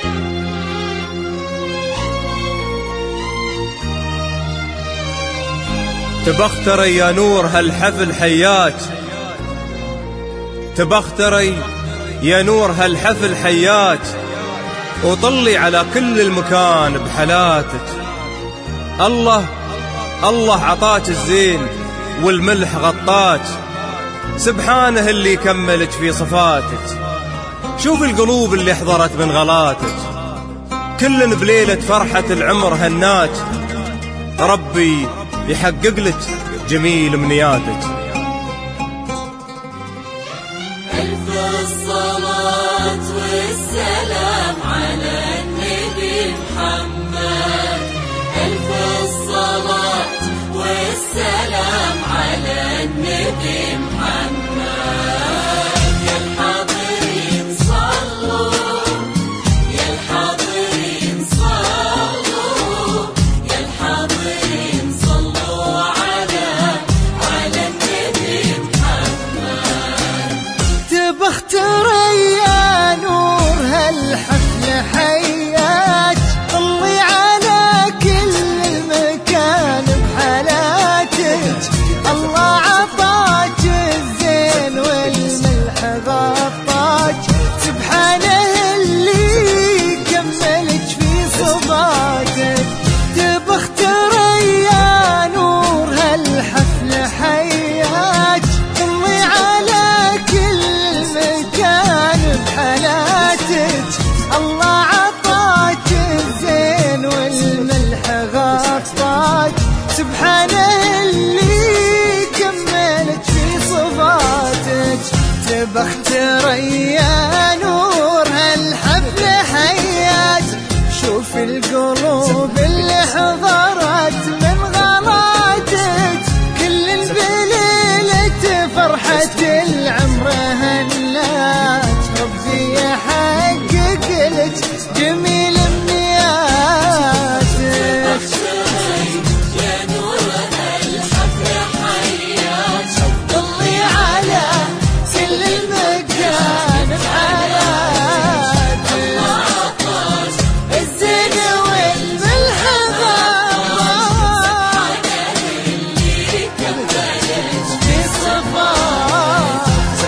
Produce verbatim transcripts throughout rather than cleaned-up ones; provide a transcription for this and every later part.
تبختري يا نور هالحفل حياك، تبختري يا نور هالحفل حياك، وطلي على كل المكان بحلاتك. الله الله عطاك الزين والملح غطاك، سبحانه اللي كملك في صفاتك. شوف القلوب اللي حضرت من غلاتك، كلن بليلة فرحة العمر هناك. ربي يحقق لك جميل منياتك. ألف الصلاة والسلام على النبي محمد، ألف الصلاة والسلام على النبي محمد. يا الحاضرين صلوا، يا الحاضرين صلوا، يا الحاضرين صلوا على على النبي محمد. تبختري يا نور هالحفل حياك، طلي على كل المكان بحالاتك. الله عطاك الزين والملح غطاك، سبحانه اللي كملك في صفاتك. تبختري يا نور هالحفل حياك، طلي على كل مكان بحالاتك. الله عطاك الزين والملح غطاك، سبحانه اللي كملك في صفاتك. تبختري يا نور هالحفل حياك، شوف القلوب اللي حضرت من غلاتك. كل بليلة فرحة العمر هناك، ربي يحقق لك جميل منياتك. يا نور هالحفل حياك، طلي على كل المكان بحالاتك. الزين والملح غطاك، اللي كملك في صفاتك.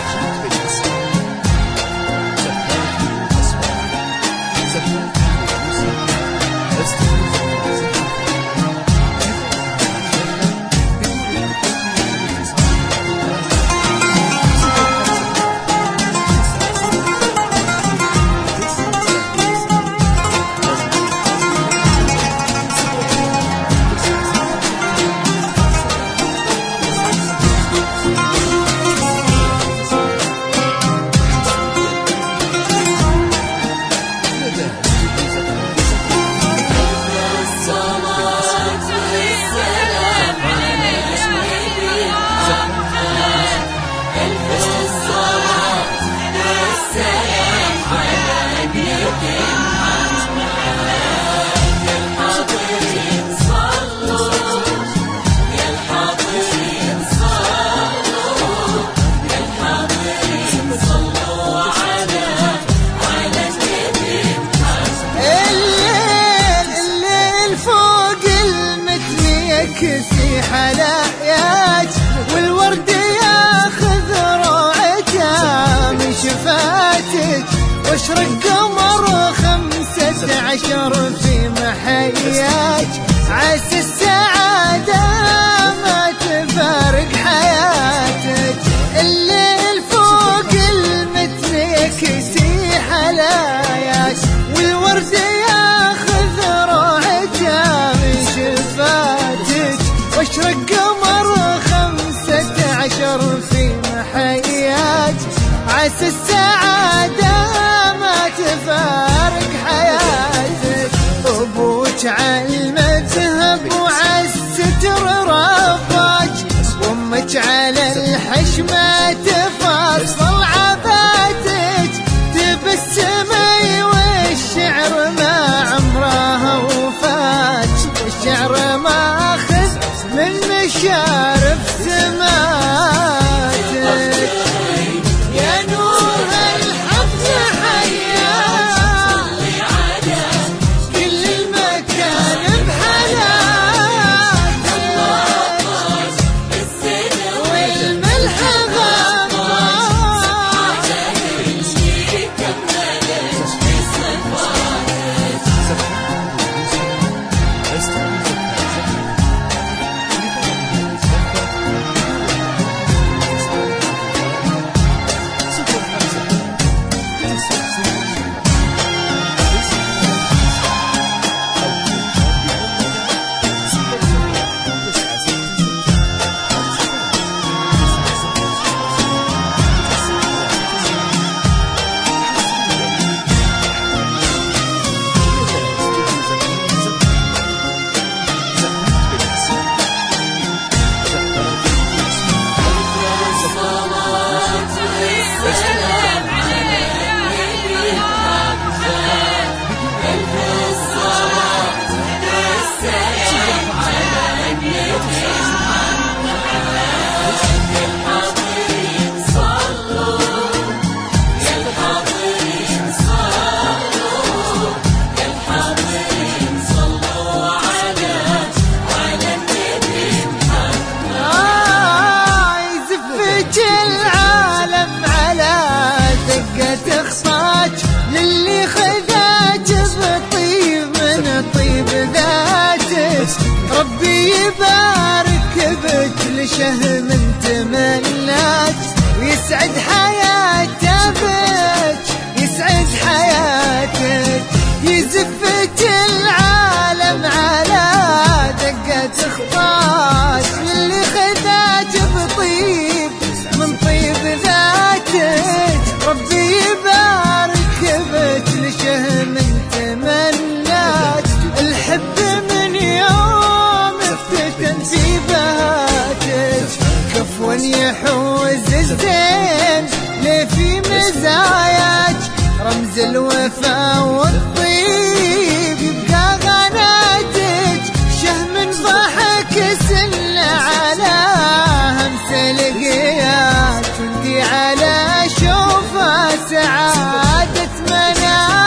في حلاياك والورد ياخذ روعته من شفاتك، واشرق قمر خمسة عشر في محياك. عسى السعادة ما تفارق حياتك، الليل فوق المتن يكسي حلاياك، والورد ياخذ روعته من شفاتك، واشرق قمر خمسة عشر في محياك. عسى السعادة ما تفارق حياتك، أبوك عالمذهب وعالستر حياتك، للي خذاك بطيب من طيب ذاتك. ربي يبارك بكل شهم تمناك، ويسعد حياته بك، يسعد حياتك. يزفك العالم على دقة خطاك، للي خذاك بطيب من طيب ذاتك. ربي يبارك بكل شهم تمناك، الحب من يوم افتتن في بهاتك. كفوا يحوز الزين ليه في مزاياك، رمز الوفا والطيب يبقى غناتك. شهم ضحك سل على همس لقياك، وانتي على شوفها سعادة مناتك.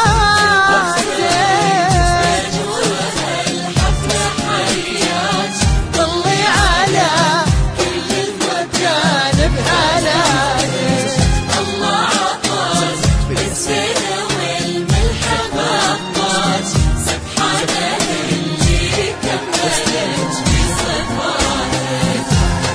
طلي على كل المكان بحالاتك. الله عطاك بالزين والملح غطاك، سبحانه اللي كملك بصفاتك.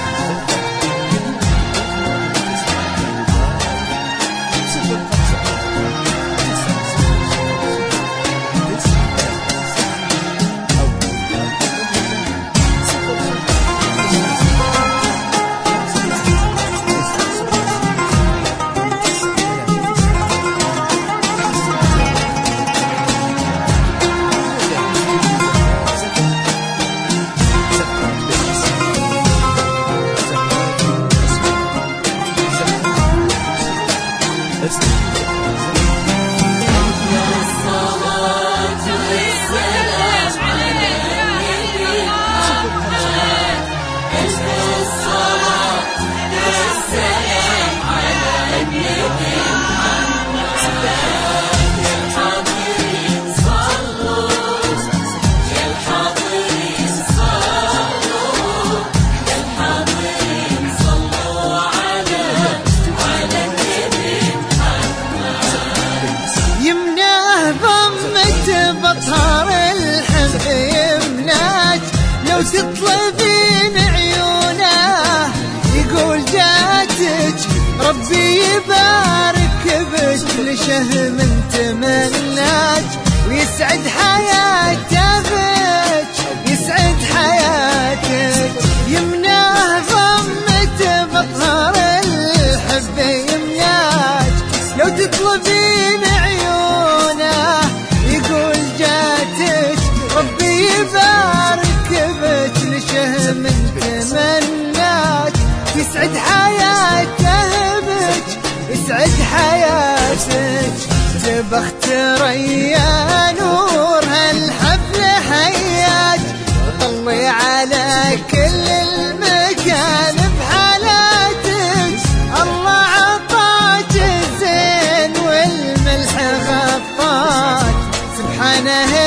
بطهر الحب يمناك، لو تطلبين عيونه يقول جاتك. ربي يبارك بكل شهم تمناك، ويسعد حياته بك، يسعد حياتك. يمناه ضمته بطهر الحب يمناك، لو تطلبين عيونه يقول جاتك. ربي يبارك بكل شهم تمناك، يسعد حياته بك، يسعد حياتك. تبخت ريا نور هالحفل حياك، وطلي على كل المكان بحالاتك. الله عطاك الزين والملح غطاك، سبحانه